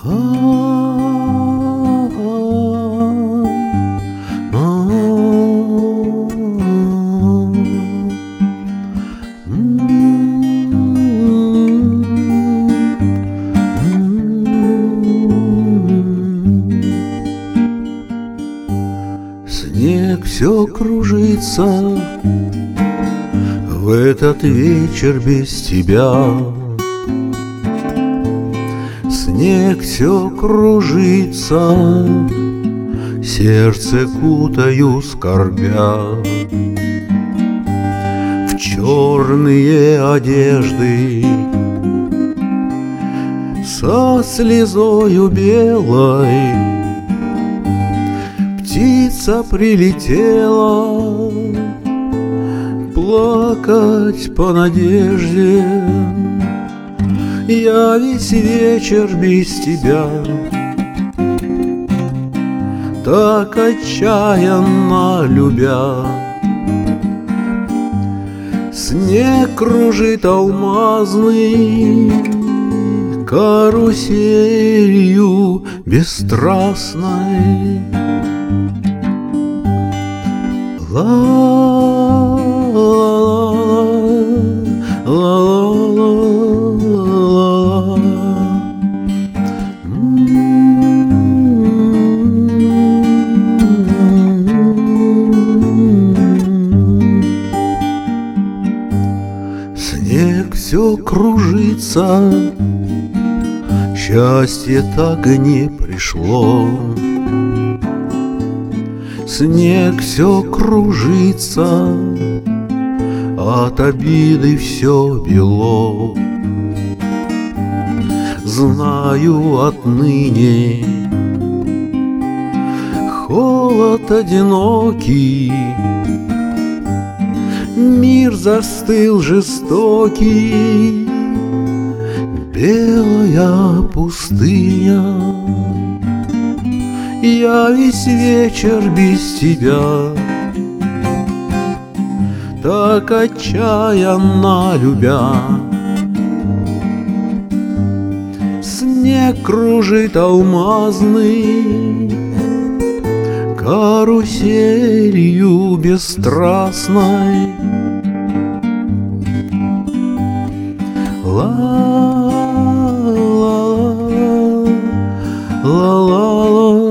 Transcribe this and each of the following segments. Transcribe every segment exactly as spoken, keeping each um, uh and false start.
Снег все кружится в этот вечер без тебя. Снег все кружится, сердце кутаю скорбя. В черные одежды со слезою белой птица прилетела плакать по надежде. Я весь вечер без тебя, так отчаянно любя. Снег кружит алмазный каруселью бесстрастной. Ла-ла-ла-ла-ла-ла. Снег все кружится, счастье так и не пришло. Снег все кружится, от обиды все бело. Знаю отныне холод одинокий, мир застыл жестокий, белая пустыня. Я весь вечер без тебя, так отчаянно любя. Снег кружит алмазный каруселью бесстрастной. Ла-ла-ла-ла-ла.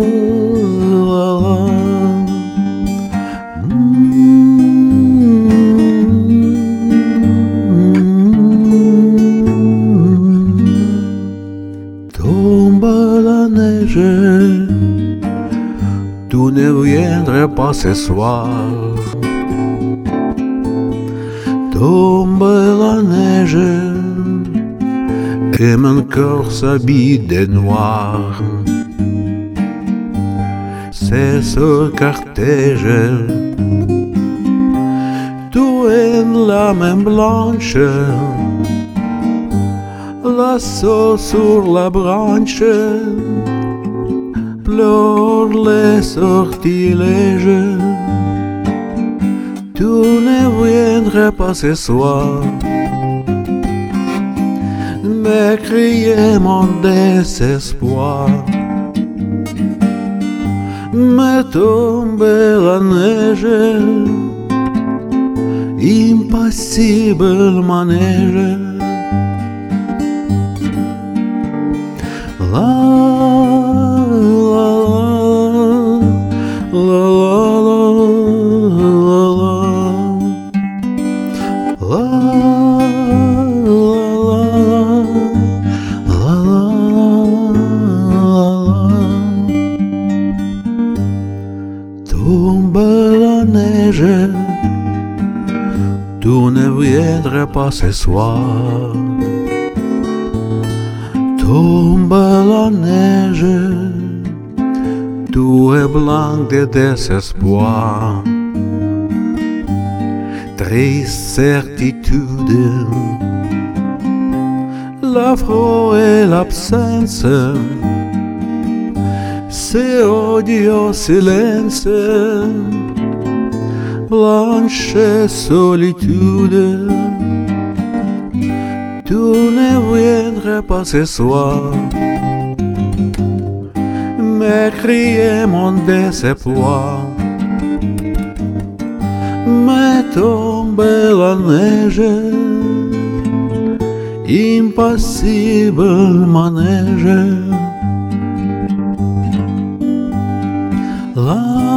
Tu ne viendrais pas ce soir. Tombe la neige et mon cœur s'habille de noir. C'est ce cortège, tout est la main blanche, lasso sur la branche, pleure les sortilèges. Tu ne viendrais pas ce soir me crier mon désespoir. Me tombe la neige, impassible manège. La la la la la la la tombe la neige, tu ne viendrais pas ce soir. Tombe la neige, tout est blanc de désespoir. Triste certitude, l'affront et l'absence, c'est odieux silence, blanche solitude. Tu ne viendrais pas ce soir me crions de ce poids. Me tombe la neige, impassible manège. La